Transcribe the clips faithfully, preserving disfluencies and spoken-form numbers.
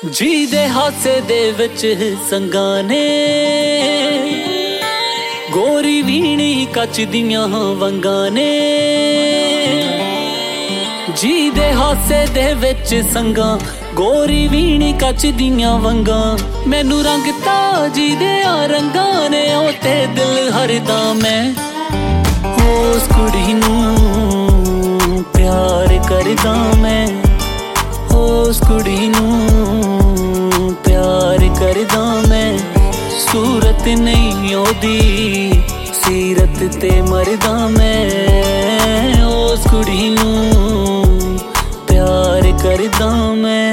ਜੀ ਦੇ ਹਾਸੇ ਦੇ ਵਿੱਚ ਸੰਗਾਂ ਨੇ ਗੋਰੀ ਵੀਣੀ ਕੱਚ ਦੀਆਂ ਵੰਗਾਂ ਨੇ। ਜੀ ਦੇ ਹਾਸੇ ਦੇ ਵਿੱਚ ਸੰਗਾਂ ਗੋਰੀ ਵੀਣੀ ਕੱਚ ਦੀਆਂ ਵੰਗਾਂ। ਮੈਨੂੰ ਰੰਗ ਤਾਜੀ ਦੇ ਆ ਰੰਗਾਂ ਨੇ ਉਹ ਤੇ ਦਿਲ ਹਰਦਾ ਮੈਂ ਉਸ ਕੁੜੀ ਨੂੰ ਪਿਆਰ ਕਰਦਾ ਮੈਂ ਉਸ ਕੁੜੀ ਨੂੰ ਪਿਆਰ ਕਰਦਾ ਮੈਂ। ਸੂਰਤ ਨਹੀਂ ਉਹਦੀ ਸੀਰਤ ਤੇ ਮਰਦਾ ਮੈਂ ਉਸ ਕੁੜੀ ਨੂੰ ਪਿਆਰ ਕਰਦਾ ਮੈਂ।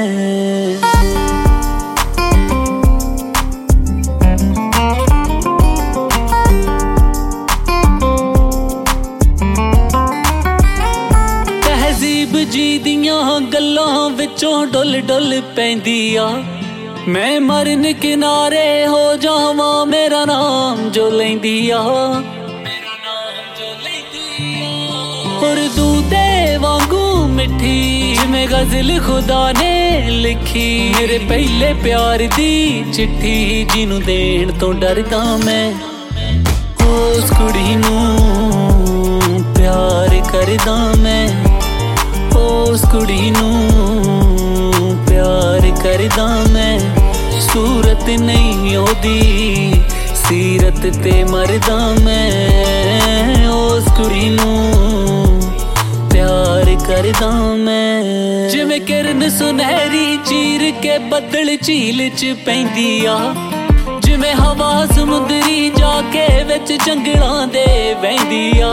ਤਹਿਜ਼ੀਬ ਜੀ ਦੀਆਂ ਗੱਲਾਂ ਵਿੱਚੋਂ ਡੁੱਲ ਡੁੱਲ ਪੈਂਦੀ ਆ। ਮੈਂ ਮਰਨ ਕਿਨਾਰੇ ਹੋ ਜਾਵਾਂ ਮੇਰਾ ਨਾਮ ਜੋ ਲੈਂਦੀ ਆ ਮੇਰਾ ਨਾਮ ਜੋ ਲੈਂਦੀ ਆ। ਉਰਦੂ ਦੇ ਵਾਂਗੂ ਮਿੱਠੀ ਜਿਵੇਂ ਗਜ਼ਲ ਖੁਦਾ ਨੇ ਲਿਖੀ। ਮੇਰੇ ਪਹਿਲੇ ਪਿਆਰ ਦੀ ਚਿੱਠੀ ਜਿਹਨੂੰ ਦੇਣ ਤੋਂ ਡਰਦਾ ਮੈਂ ਉਸ ਕੁੜੀ ਨੂੰ ਪਿਆਰ ਕਰਦਾ ਮੈਂ ਉਸ ਕੁੜੀ ਨੂੰ ਪਿਆਰ ਕਰਦਾ ਮੈਂ। ਸੂਰਤ ਨਹੀਂ ਉਹਦੀ ਸੀਰਤ ਤੇ ਮਰਦਾ ਮੈਂ ਉਸ ਕੁੜੀ ਨੂੰ ਪਿਆਰ ਕਰਦਾ ਮੈਂ। ਜਿਵੇਂ ਕਿਰਨ ਸੁਨਹਿਰੀ ਚੀਰ ਕੇ ਬੱਦਲ ਝੀਲ ਚ ਪੈਂਦੀ ਆ। ਜਿਵੇਂ ਹਵਾ ਸਮੁੰਦਰੀ ਜਾ ਕੇ ਵਿੱਚ ਜੰਗਲਾਂ ਦੇ ਵਹਿੰਦੀ ਆ।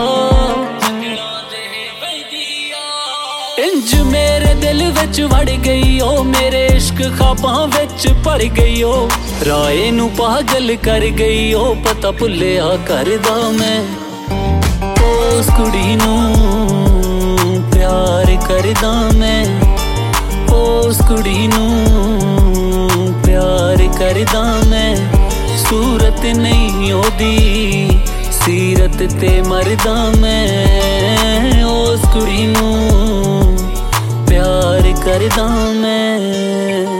ਇੰਜ ਮੇਰੇ ਦਿਲ ਵਿੱਚ ਵੜ ਗਈ ਉਹ ਮੇਰੇ ਇਸ਼ਕ ਖਾਬਾਂ ਵਿੱਚ ਭਰ ਗਈ ਉਹ ਰਾਏ ਨੂੰ ਪਾਗਲ ਕਰ ਗਈ ਉਹ ਪਤਾ ਭੁੱਲਿਆ ਕਰਦਾ ਮੈਂ ਉਸ ਕੁੜੀ ਨੂੰ ਪਿਆਰ ਕਰਦਾ ਮੈਂ ਉਸ ਕੁੜੀ ਨੂੰ ਪਿਆਰ ਕਰਦਾ ਮੈਂ। ਸੂਰਤ ਨਹੀਂ ਉਹਦੀ ਸੀਰਤ ਤੇ ਮਰਦਾ ਮੈਂ ਉਸ ਕੁੜੀ ਨੂੰ ਪਿਆਰ ਕਰਦਾ ਮੈਂ।